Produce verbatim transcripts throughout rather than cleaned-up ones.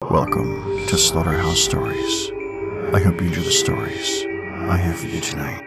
Welcome to Slaughterhouse Stories. I hope you enjoy the stories I have for you tonight.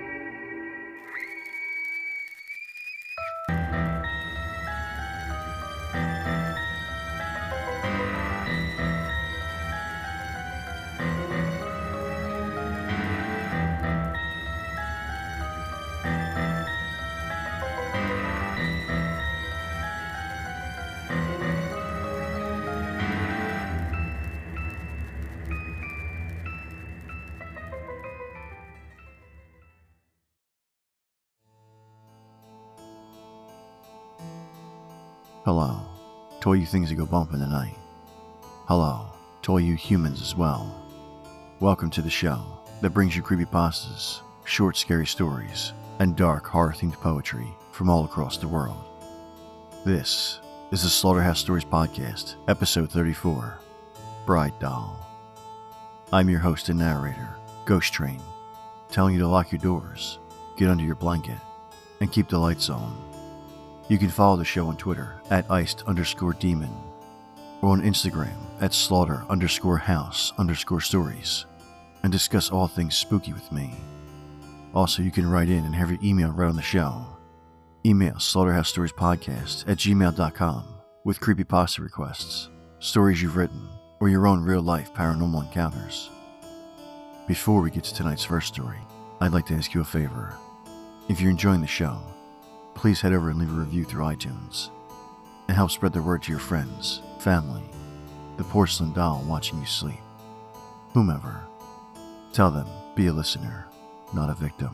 Hello, to all you things that go bump in the night. Hello, to all you humans as well. Welcome to the show that brings you creepypastas, short scary stories, and dark horror-themed poetry from all across the world. This is the Slaughterhouse Stories Podcast, episode thirty-four, Bride Doll. I'm your host and narrator, Ghost Train, telling you to lock your doors, get under your blanket, and keep the lights on. You can follow the show on Twitter at iced underscore demon or on Instagram at slaughter underscore house underscore stories and discuss all things spooky with me. Also, you can write in and have your email read on the show. Email slaughterhousestoriespodcast at gmail dot com with creepypasta requests, stories you've written, or your own real-life paranormal encounters. Before we get to tonight's first story, I'd like to ask you a favor. If you're enjoying the show, please head over and leave a review through iTunes and help spread the word to your friends, family, the porcelain doll watching you sleep, whomever. Tell them, be a listener, not a victim.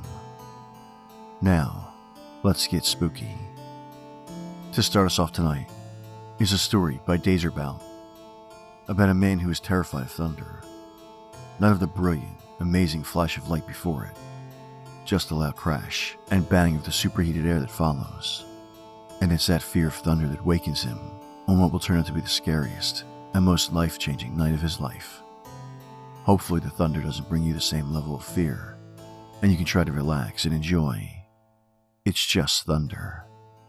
Now, let's get spooky. To start us off tonight is a story by Dazerbout about a man who is terrified of thunder. Not of the brilliant, amazing flash of light before it, just a loud crash and bang of the superheated air that follows. And it's that fear of thunder that wakens him on what will turn out to be the scariest and most life-changing night of his life. Hopefully the thunder doesn't bring you the same level of fear, and you can try to relax and enjoy. It's just thunder.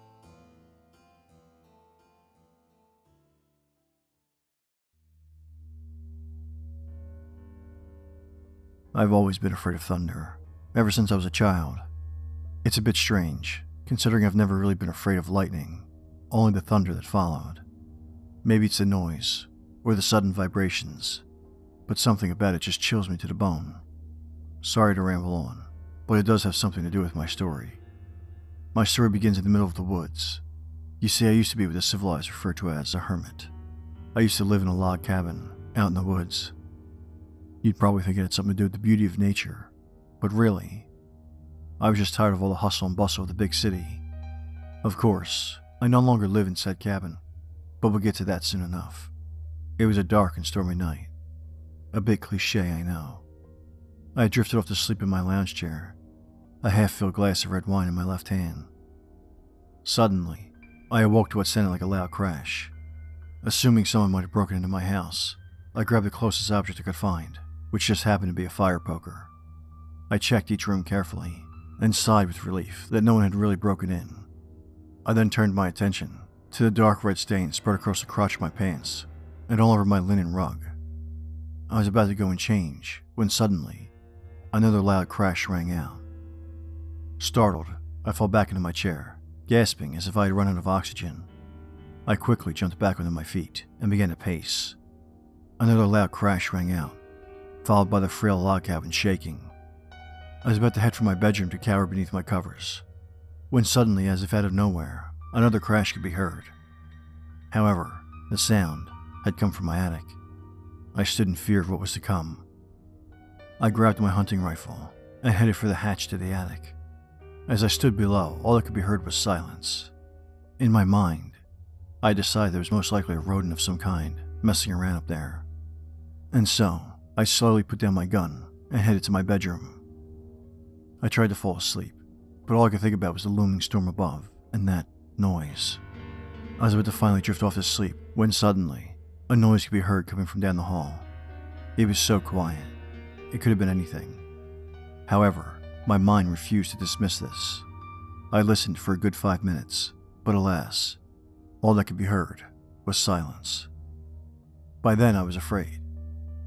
I've always been afraid of thunder. Ever since I was a child. It's a bit strange, considering I've never really been afraid of lightning, only the thunder that followed. Maybe it's the noise, or the sudden vibrations, but something about it just chills me to the bone. Sorry to ramble on, but it does have something to do with my story. My story begins in the middle of the woods. You see, I used to be what the civilized refer to as a hermit. I used to live in a log cabin, out in the woods. You'd probably think it had something to do with the beauty of nature. But really, I was just tired of all the hustle and bustle of the big city. Of course, I no longer live in said cabin, but we'll get to that soon enough. It was a dark and stormy night. A bit cliche, I know. I had drifted off to sleep in my lounge chair, a half-filled glass of red wine in my left hand. Suddenly, I awoke to what sounded like a loud crash. Assuming someone might have broken into my house, I grabbed the closest object I could find, which just happened to be a fire poker. I checked each room carefully, and sighed with relief that no one had really broken in. I then turned my attention to the dark red stain spread across the crotch of my pants, and all over my linen rug. I was about to go and change, when suddenly, another loud crash rang out. Startled, I fell back into my chair, gasping as if I had run out of oxygen. I quickly jumped back onto my feet, and began to pace. Another loud crash rang out, followed by the frail log cabin shaking. I was about to head for my bedroom to cower beneath my covers, when suddenly, as if out of nowhere, another crash could be heard. However, the sound had come from my attic. I stood in fear of what was to come. I grabbed my hunting rifle and headed for the hatch to the attic. As I stood below, all that could be heard was silence. In my mind, I decided there was most likely a rodent of some kind messing around up there. And so, I slowly put down my gun and headed to my bedroom. I tried to fall asleep, but all I could think about was the looming storm above and that noise. I was about to finally drift off to sleep when suddenly, a noise could be heard coming from down the hall. It was so quiet, it could have been anything. However, my mind refused to dismiss this. I listened for a good five minutes, but alas, all that could be heard was silence. By then I was afraid,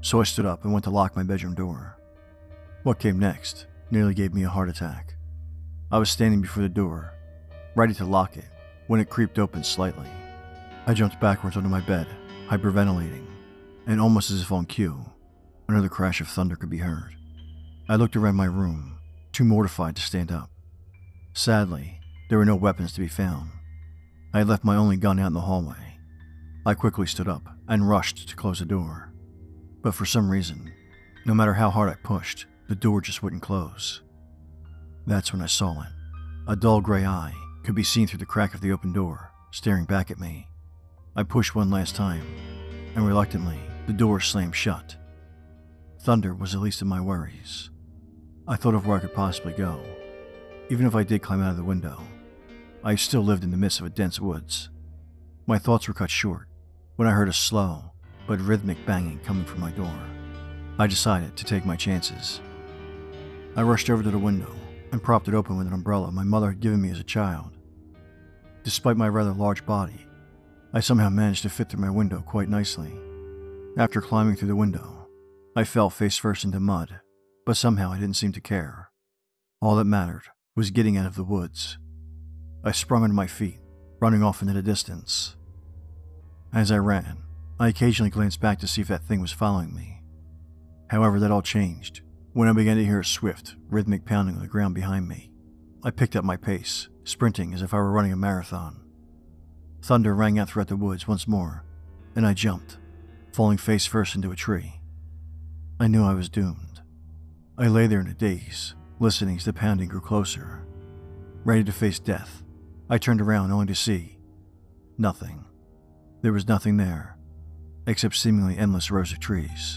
so I stood up and went to lock my bedroom door. What came next nearly gave me a heart attack. I was standing before the door, ready to lock it, when it creaked open slightly. I jumped backwards onto my bed, hyperventilating, and almost as if on cue, another crash of thunder could be heard. I looked around my room, too mortified to stand up. Sadly, there were no weapons to be found. I had left my only gun out in the hallway. I quickly stood up and rushed to close the door. But for some reason, no matter how hard I pushed, the door just wouldn't close. That's when I saw it. A dull gray eye could be seen through the crack of the open door, staring back at me. I pushed one last time, and reluctantly, the door slammed shut. Thunder was the least of my worries. I thought of where I could possibly go. Even if I did climb out of the window, I still lived in the midst of a dense woods. My thoughts were cut short when I heard a slow but rhythmic banging coming from my door. I decided to take my chances. I rushed over to the window and propped it open with an umbrella my mother had given me as a child. Despite my rather large body, I somehow managed to fit through my window quite nicely. After climbing through the window, I fell face first into mud, but somehow I didn't seem to care. All that mattered was getting out of the woods. I sprung onto my feet, running off into the distance. As I ran, I occasionally glanced back to see if that thing was following me. However, that all changed when I began to hear a swift, rhythmic pounding on the ground behind me. I picked up my pace, sprinting as if I were running a marathon. Thunder rang out throughout the woods once more, and I jumped, falling face first into a tree. I knew I was doomed. I lay there in a daze, listening as the pounding grew closer. Ready to face death, I turned around only to see nothing. There was nothing there, except seemingly endless rows of trees.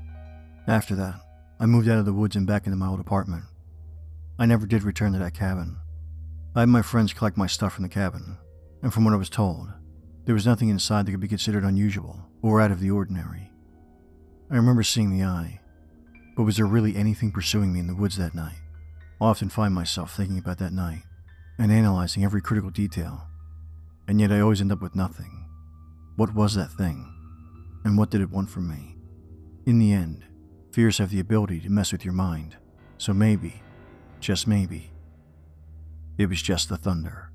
After that, I moved out of the woods and back into my old apartment. I never did return to that cabin. I had my friends collect my stuff from the cabin, and from what I was told, there was nothing inside that could be considered unusual or out of the ordinary. I remember seeing the eye, but was there really anything pursuing me in the woods that night? I often find myself thinking about that night and analyzing every critical detail, and yet I always end up with nothing. What was that thing, and what did it want from me? In the end, fears have the ability to mess with your mind, so maybe, just maybe, it was just the thunder.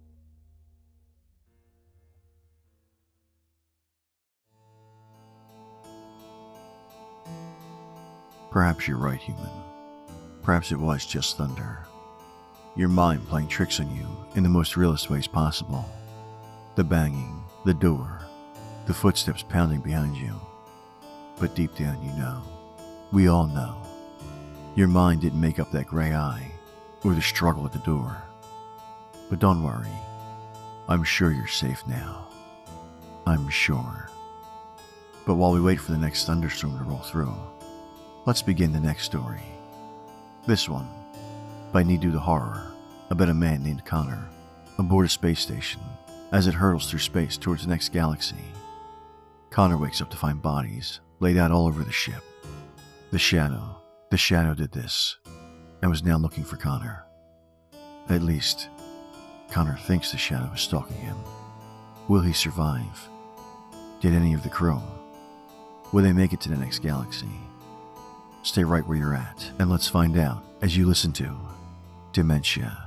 Perhaps you're right, human. Perhaps it was just thunder. Your mind playing tricks on you in the most realist ways possible. The banging, the door, the footsteps pounding behind you. But deep down you know, we all know, your mind didn't make up that gray eye or the struggle at the door. But don't worry, I'm sure you're safe now. I'm sure. But while we wait for the next thunderstorm to roll through, let's begin the next story. This one, by Nidu the Horror, about a man named Connor, aboard a space station, as it hurtles through space towards the next galaxy. Connor wakes up to find bodies laid out all over the ship. The Shadow, the Shadow did this, and was now looking for Connor. At least, Connor thinks the Shadow is stalking him. Will he survive? Did any of the crew? Will they make it to the next galaxy? Stay right where you're at, and let's find out as you listen to Dementia.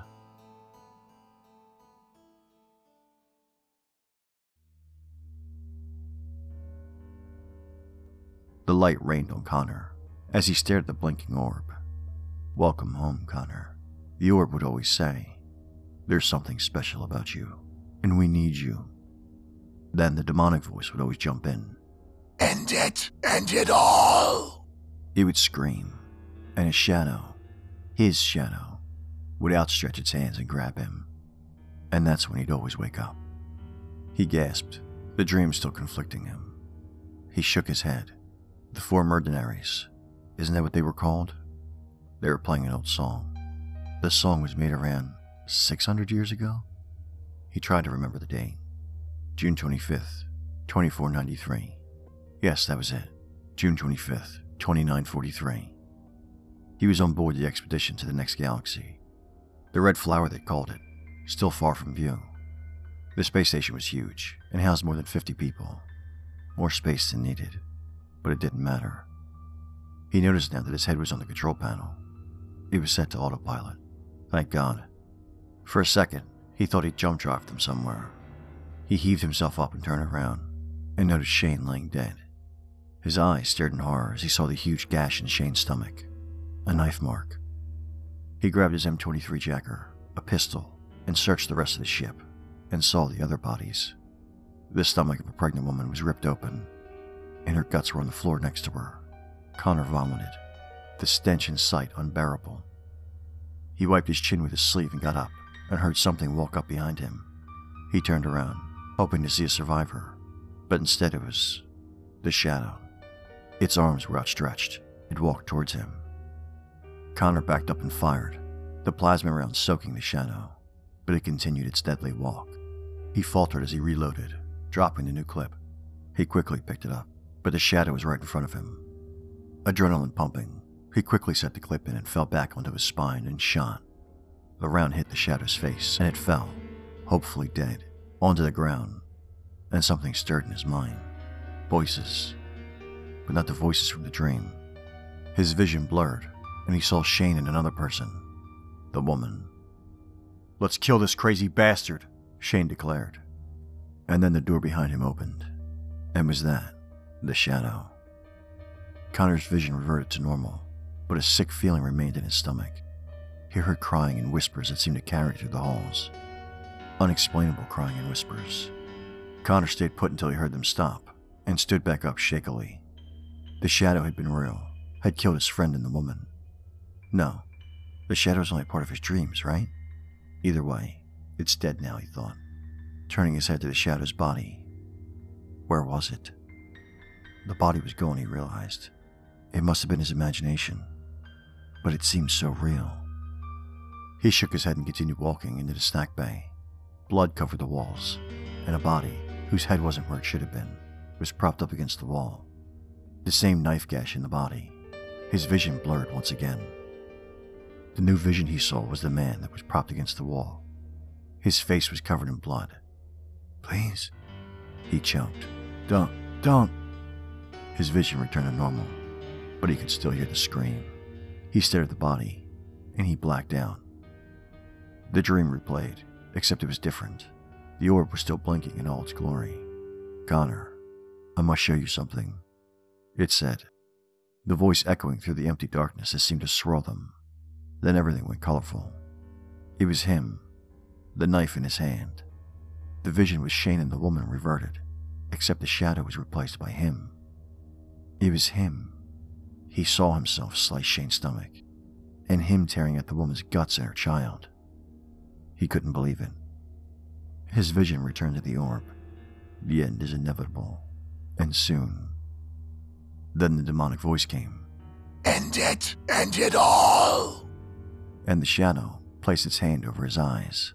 The light rained on Connor as he stared at the blinking orb. "Welcome home, Connor," the orb would always say. "There's something special about you, and we need you." Then the demonic voice would always jump in. "End it! End it all!" It would scream, and his shadow, his shadow, would outstretch its hands and grab him. And that's when he'd always wake up. He gasped, the dream still conflicting him. He shook his head. The Four Mercenaries, isn't that what they were called? They were playing an old song. The song was made around six hundred years ago? He tried to remember the date. June twenty-fifth, twenty-four ninety-three. Yes, that was it. June twenty-fifth, twenty-nine forty-three. He was on board the expedition to the next galaxy. The Red Flower, they called it, still far from view. The space station was huge and housed more than fifty people. More space than needed. but it didn't matter. He noticed now that his head was on the control panel. It was set to autopilot. Thank God. For a second, he thought he'd jump drive them somewhere. He heaved himself up and turned around, and noticed Shane laying dead. His eyes stared in horror as he saw the huge gash in Shane's stomach, a knife mark. He grabbed his M twenty-three Jacker, a pistol, and searched the rest of the ship, and saw the other bodies. The stomach of a pregnant woman was ripped open, and her guts were on the floor next to her. Connor vomited, the stench in sight unbearable. He wiped his chin with his sleeve and got up, and heard something walk up behind him. He turned around, hoping to see a survivor, but instead it was the Shadow. Its arms were outstretched. It walked towards him. Connor backed up and fired, the plasma round soaking the Shadow, but it continued its deadly walk. He faltered as he reloaded, dropping the new clip. He quickly picked it up, but the Shadow was right in front of him. Adrenaline pumping, he quickly set the clip in and fell back onto his spine and shot. The round hit the Shadow's face, and it fell, hopefully dead, onto the ground, and something stirred in his mind. Voices, but not the voices from the dream. His vision blurred, and he saw Shane and another person, the woman. "Let's kill this crazy bastard," Shane declared. And then the door behind him opened, and was that the Shadow? Connor's vision reverted to normal, but a sick feeling remained in his stomach. He heard crying in whispers that seemed to carry through the halls. Unexplainable crying in whispers. Connor stayed put until he heard them stop, and stood back up shakily. The Shadow had been real, had killed his friend and the woman. No, the Shadow's only part of his dreams, right? Either way, it's dead now, he thought, turning his head to the Shadow's body. Where was it? The body was gone, he realized. It must have been his imagination, but it seemed so real. He shook his head and continued walking into the snack bay. Blood covered the walls, and a body, whose head wasn't where it should have been, was propped up against the wall. The same knife gash in the body. His vision blurred once again. The new vision he saw was the man that was propped against the wall. His face was covered in blood. "Please," he choked. "Don't, don't." His vision returned to normal, but he could still hear the scream. He stared at the body, and he blacked out. The dream replayed, except it was different. The orb was still blinking in all its glory. "Connor, I must show you something," it said, the voice echoing through the empty darkness that seemed to swirl them. Then everything went colorful. It was him, the knife in his hand. The vision with Shane and the woman reverted, except the Shadow was replaced by him. It was him. He saw himself slice Shane's stomach, and him tearing at the woman's guts and her child. He couldn't believe it. His vision returned to the orb. The end is inevitable, and soon. Then the demonic voice came. "End it! End it all!" And the Shadow placed its hand over his eyes.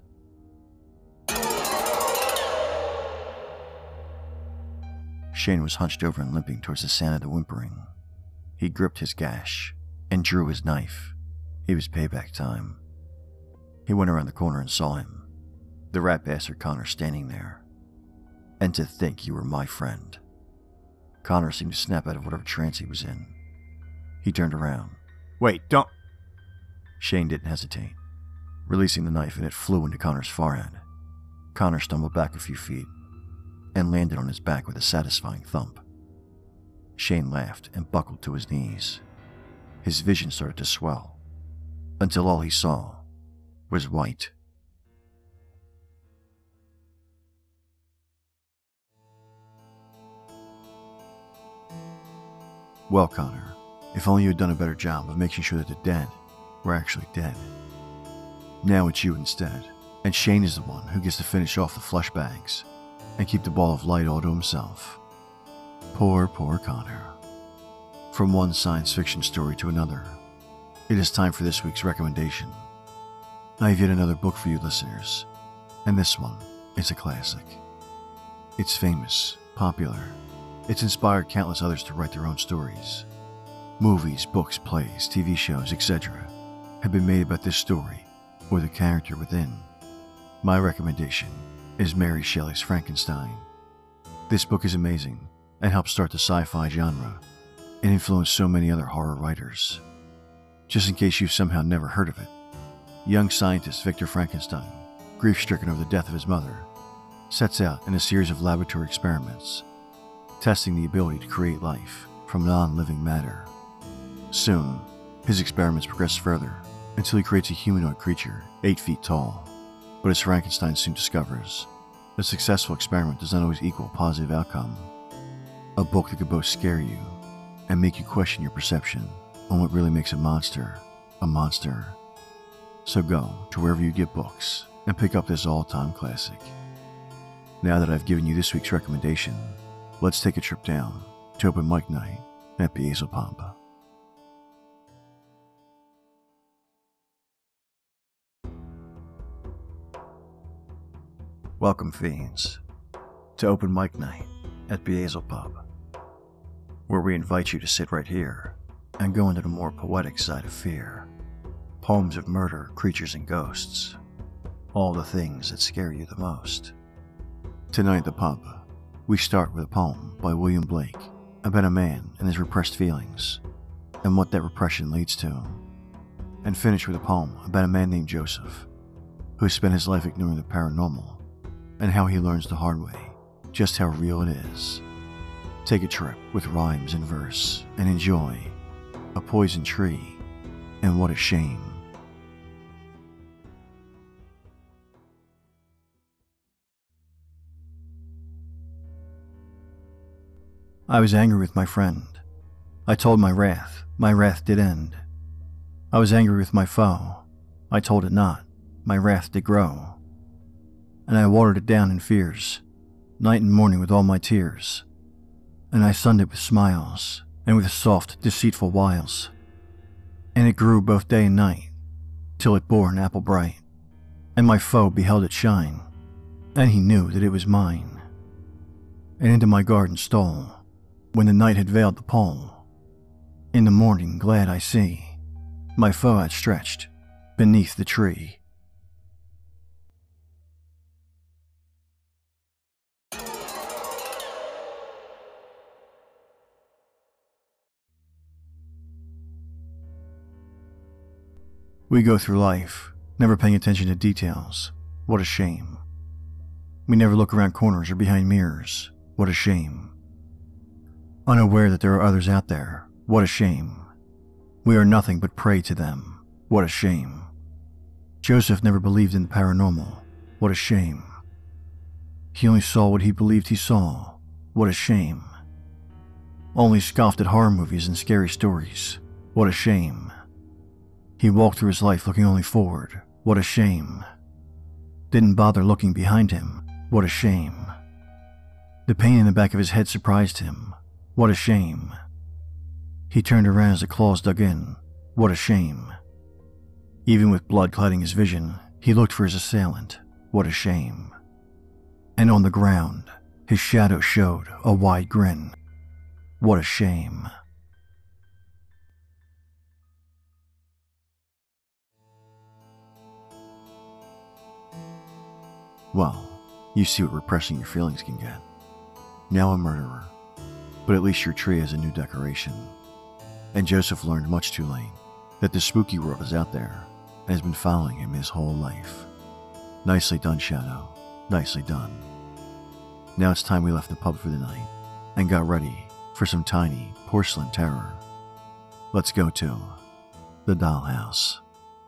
Shane was hunched over and limping towards the sound of the whimpering. He gripped his gash and drew his knife. It was payback time. He went around the corner and saw him, the rat bastard Connor, standing there. "And to think you were my friend." Connor seemed to snap out of whatever trance he was in. He turned around. "Wait, don't..." Shane didn't hesitate, releasing the knife, and it flew into Connor's forehead. Connor stumbled back a few feet and landed on his back with a satisfying thump. Shane laughed and buckled to his knees. His vision started to swell, until all he saw was white. Well, Connor, if only you had done a better job of making sure that the dead were actually dead. Now it's you instead, and Shane is the one who gets to finish off the flesh bags and keep the ball of light all to himself. Poor, poor Connor. From one science fiction story to another, it is time for this week's recommendation. I have yet another book for you listeners, and this one is a classic. It's famous, popular. It's inspired countless others to write their own stories. Movies, books, plays, T V shows, et cetera have been made about this story or the character within. My recommendation is Mary Shelley's Frankenstein. This book is amazing and helped start the sci-fi genre It influenced so many other horror writers. Just in case you've somehow never heard of it, young scientist Victor Frankenstein, grief-stricken over the death of his mother, sets out in a series of laboratory experiments, testing the ability to create life from non-living matter. Soon, his experiments progress further until he creates a humanoid creature eight feet tall. But as Frankenstein soon discovers, a successful experiment does not always equal a positive outcome. A book that could both scare you and make you question your perception on what really makes a monster a monster. So go to wherever you get books and pick up this all-time classic. Now that I've given you this week's recommendation, let's take a trip down to open mic night at Beelzebub. Welcome, fiends, to open mic night at Beelzebub, where we invite you to sit right here and go into the more poetic side of fear. Poems of murder, creatures, and ghosts. All the things that scare you the most. Tonight at the pub, we start with a poem by William Blake about a man and his repressed feelings, and what that repression leads to, and finish with a poem about a man named Joseph, who spent his life ignoring the paranormal, and how he learns the hard way just how real it is. Take a trip with rhymes and verse, and enjoy A Poison Tree and What a Shame. I was angry with my friend. I told my wrath, my wrath did end. I was angry with my foe. I told it not, my wrath did grow. And I watered it down in fears, night and morning with all my tears. And I sunned it with smiles, and with soft, deceitful wiles. And it grew both day and night, till it bore an apple bright. And my foe beheld it shine, and he knew that it was mine. And into my garden stole, when the night had veiled the pole. In the morning glad I see, my foe outstretched, beneath the tree. We go through life, never paying attention to details. What a shame. We never look around corners or behind mirrors. What a shame. Unaware that there are others out there. What a shame. We are nothing but prey to them. What a shame. Joseph never believed in the paranormal. What a shame. He only saw what he believed he saw. What a shame. Only scoffed at horror movies and scary stories. What a shame. He walked through his life looking only forward. What a shame. Didn't bother looking behind him. What a shame. The pain in the back of his head surprised him. What a shame. He turned around as the claws dug in. What a shame. Even with blood clouding his vision, he looked for his assailant. What a shame. And on the ground, his shadow showed a wide grin. What a shame. Well, you see what repressing your feelings can get. Now a murderer. But at least your tree has a new decoration. And Joseph learned much too late that the spooky world is out there and has been following him his whole life. Nicely done, Shadow. Nicely done. Now it's time we left the pub for the night and got ready for some tiny porcelain terror. Let's go to the dollhouse.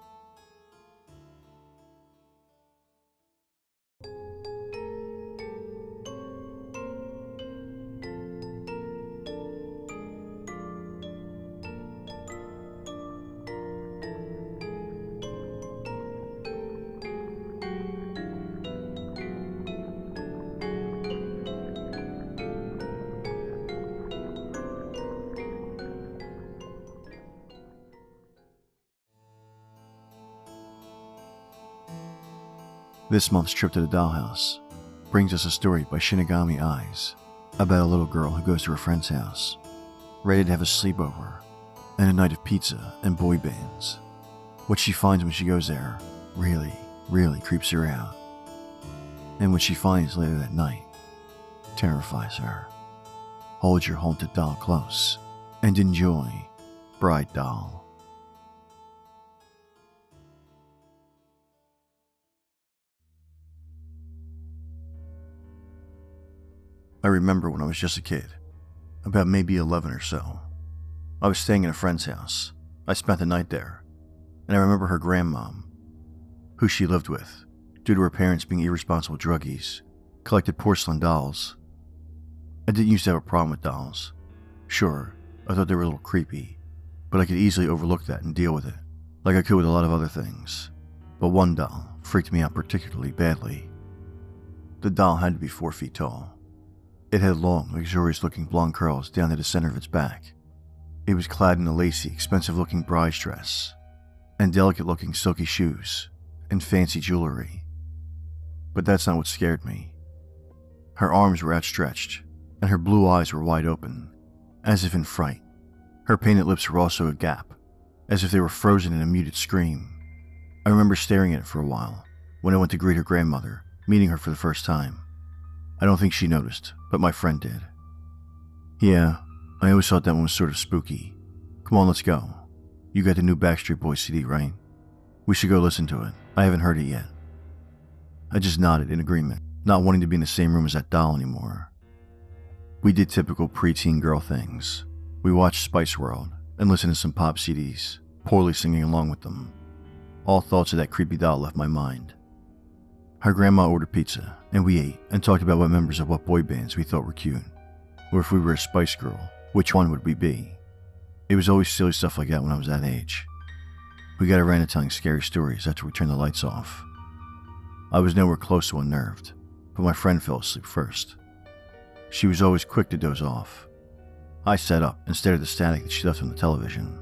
This month's trip to the dollhouse brings us a story by Shinigami Eyes about a little girl who goes to her friend's house, ready to have a sleepover and a night of pizza and boy bands. What she finds when she goes there really, really creeps her out. And what she finds later that night terrifies her. Hold your haunted doll close and enjoy Bride Doll. I remember when I was just a kid, about maybe eleven or so. I was staying in a friend's house. I spent the night there, and I remember her grandmom, who she lived with, due to her parents being irresponsible druggies, collected porcelain dolls. I didn't used to have a problem with dolls. Sure, I thought they were a little creepy, but I could easily overlook that and deal with it, like I could with a lot of other things. But one doll freaked me out particularly badly. The doll had to be four feet tall. It had long, luxurious-looking blonde curls down to the center of its back. It was clad in a lacy, expensive-looking bride's dress, and delicate-looking silky shoes, and fancy jewelry. But that's not what scared me. Her arms were outstretched, and her blue eyes were wide open, as if in fright. Her painted lips were also agape, as if they were frozen in a muted scream. I remember staring at it for a while, when I went to greet her grandmother, meeting her for the first time. I don't think she noticed, but my friend did. Yeah, I always thought that one was sort of spooky. Come on, let's go. You got the new Backstreet Boys C D, right? We should go listen to it. I haven't heard it yet. I just nodded in agreement, not wanting to be in the same room as that doll anymore. We did typical preteen girl things. We watched Spice World and listened to some pop C Ds, poorly singing along with them. All thoughts of that creepy doll left my mind. Her grandma ordered pizza, and we ate and talked about what members of what boy bands we thought were cute. Or if we were a Spice Girl, which one would we be? It was always silly stuff like that when I was that age. We got around to telling scary stories after we turned the lights off. I was nowhere close to unnerved, but my friend fell asleep first. She was always quick to doze off. I sat up and stared at the static that she left on the television.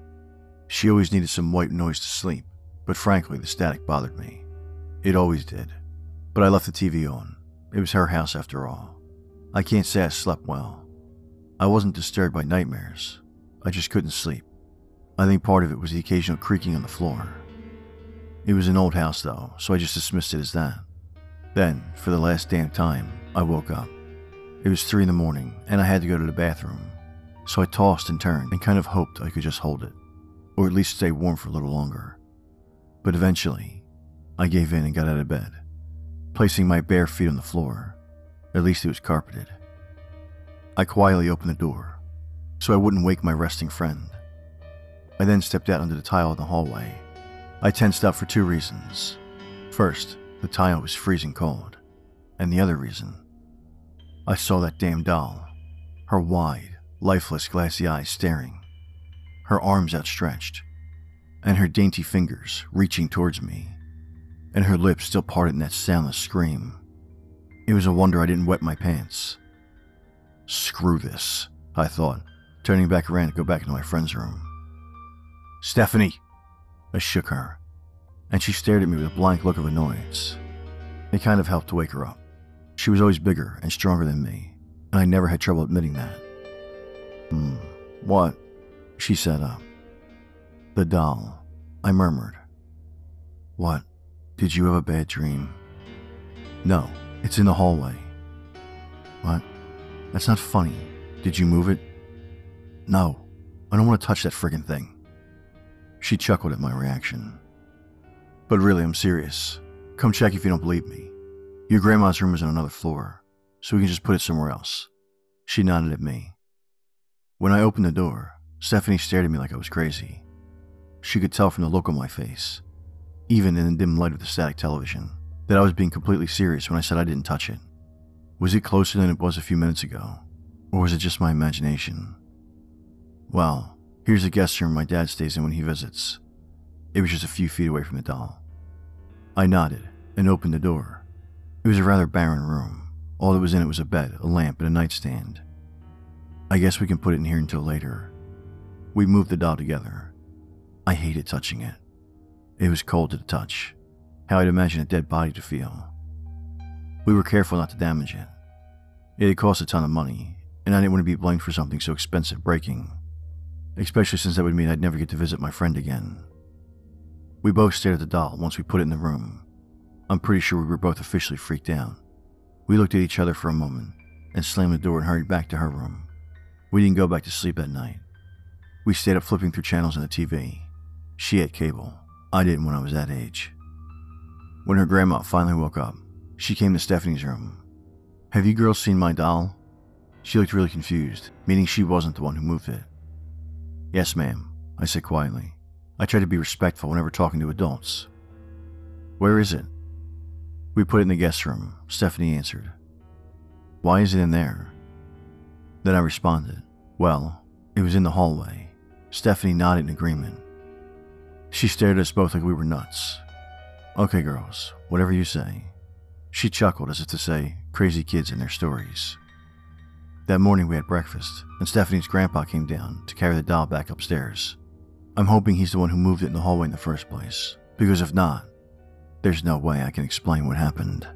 She always needed some white noise to sleep, but frankly the static bothered me. It always did. But I left the T V on. It was her house after all. I can't say I slept well. I wasn't disturbed by nightmares. I just couldn't sleep. I think part of it was the occasional creaking on the floor. It was an old house though, so I just dismissed it as that. Then, for the last damn time, I woke up. It was three in the morning, and I had to go to the bathroom. So I tossed and turned and kind of hoped I could just hold it, or at least stay warm for a little longer. But eventually, I gave in and got out of bed, placing my bare feet on the floor. At least it was carpeted. I quietly opened the door, so I wouldn't wake my resting friend. I then stepped out onto the tile in the hallway. I tensed up for two reasons. First, the tile was freezing cold, and the other reason, I saw that damn doll, her wide, lifeless, glassy eyes staring, her arms outstretched, and her dainty fingers reaching towards me, and her lips still parted in that soundless scream. It was a wonder I didn't wet my pants. Screw this, I thought, turning back around to go back into my friend's room. Stephanie! I shook her, and she stared at me with a blank look of annoyance. It kind of helped to wake her up. She was always bigger and stronger than me, and I never had trouble admitting that. Hmm, what? She sat up. The doll, I murmured. What? Did you have a bad dream? No, it's in the hallway. What? That's not funny. Did you move it? No, I don't want to touch that friggin' thing. She chuckled at my reaction. But really, I'm serious. Come check if you don't believe me. Your grandma's room is on another floor, so we can just put it somewhere else. She nodded at me. When I opened the door, Stephanie stared at me like I was crazy. She could tell from the look on my face, even in the dim light of the static television, that I was being completely serious when I said I didn't touch it. Was it closer than it was a few minutes ago, or was it just my imagination? Well, here's the guest room my dad stays in when he visits. It was just a few feet away from the doll. I nodded and opened the door. It was a rather barren room. All that was in it was a bed, a lamp, and a nightstand. I guess we can put it in here until later. We moved the doll together. I hated touching it. It was cold to the touch, how I'd imagine a dead body to feel. We were careful not to damage it. It had cost a ton of money, and I didn't want to be blamed for something so expensive breaking, especially since that would mean I'd never get to visit my friend again. We both stared at the doll once we put it in the room. I'm pretty sure we were both officially freaked out. We looked at each other for a moment, and slammed the door and hurried back to her room. We didn't go back to sleep that night, We stayed up flipping through channels on the T V. She had cable. I didn't when I was that age. When her grandma finally woke up, she came to Stephanie's room. "Have you girls seen my doll?" She looked really confused, meaning she wasn't the one who moved it. "Yes, ma'am," I said quietly. I try to be respectful whenever talking to adults. "Where is it?" "We put it in the guest room," Stephanie answered. "Why is it in there?" Then I responded, "Well, it was in the hallway." Stephanie nodded in agreement. She stared at us both like we were nuts. "Okay, girls, whatever you say." She chuckled as if to say, crazy kids and their stories. That morning we had breakfast, and Stephanie's grandpa came down to carry the doll back upstairs. I'm hoping he's the one who moved it in the hallway in the first place, because if not, there's no way I can explain what happened.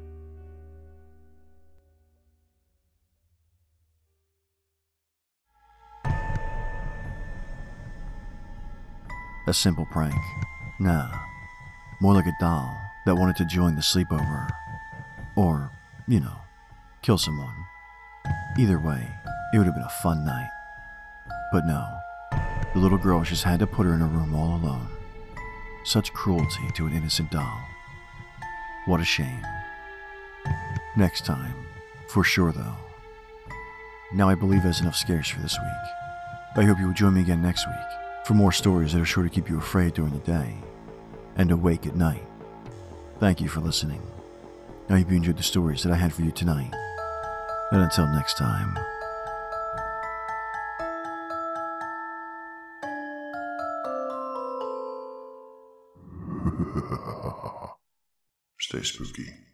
A simple prank? Nah. More like a doll that wanted to join the sleepover. Or, you know, kill someone. Either way, it would have been a fun night. But no, the little girl just had to put her in a room all alone. Such cruelty to an innocent doll. What a shame. Next time, for sure though. Now I believe there's enough scares for this week. I hope you will join me again next week for more stories that are sure to keep you afraid during the day and awake at night. Thank you for listening. I hope you enjoyed the stories that I had for you tonight. And until next time. Stay spooky.